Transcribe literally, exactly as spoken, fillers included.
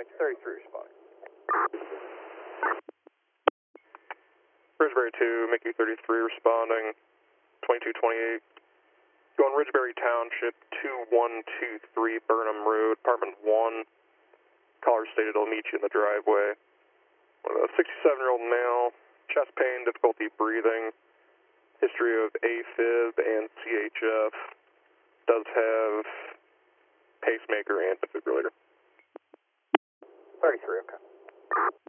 Mickey thirty-three responding. Ridgeberry two, Mickey thirty-three responding, twenty-two twenty-eight. Going Ridgeberry Township, two one two three Burnham Road, apartment one. Caller stated he'll meet you in the driveway. A sixty-seven-year-old male, chest pain, difficulty breathing, history of AFib and C H F, does have pacemaker and defibrillator. thirty-three, okay.